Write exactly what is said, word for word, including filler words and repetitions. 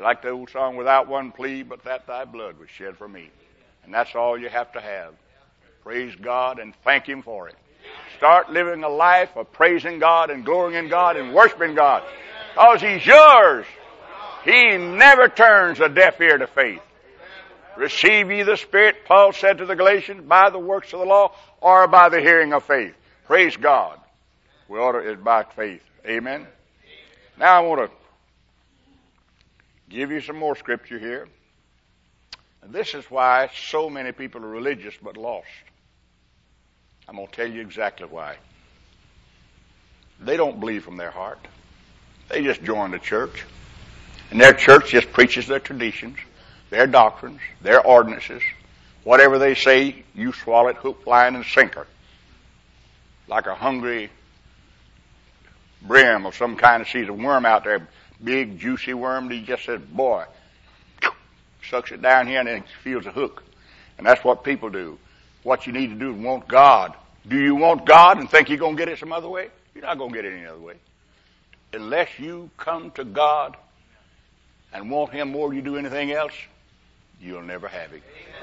like the old song, without one plea, but that thy blood was shed for me. And that's all you have to have. Praise God and thank Him for it. Start living a life of praising God and glorying in God and worshiping God. Because He's yours. He never turns a deaf ear to faith. Receive ye the Spirit, Paul said to the Galatians, by the works of the law or by the hearing of faith. Praise God. We ought to, it's by faith. Amen. Now I want to give you some more scripture here. And this is why so many people are religious but lost. I'm going to tell you exactly why. They don't believe from their heart. They just join the church. And their church just preaches their traditions, their doctrines, their ordinances. Whatever they say, you swallow it hook, line, and sinker. Like a hungry brim of some kind, sees a worm out there, big, juicy worm, and he just says, boy, sucks it down here and then feels a hook. And that's what people do. What you need to do is want God. Do you want God and think you're going to get it some other way? You're not going to get it any other way. Unless you come to God and want Him more than you do anything else, you'll never have Him.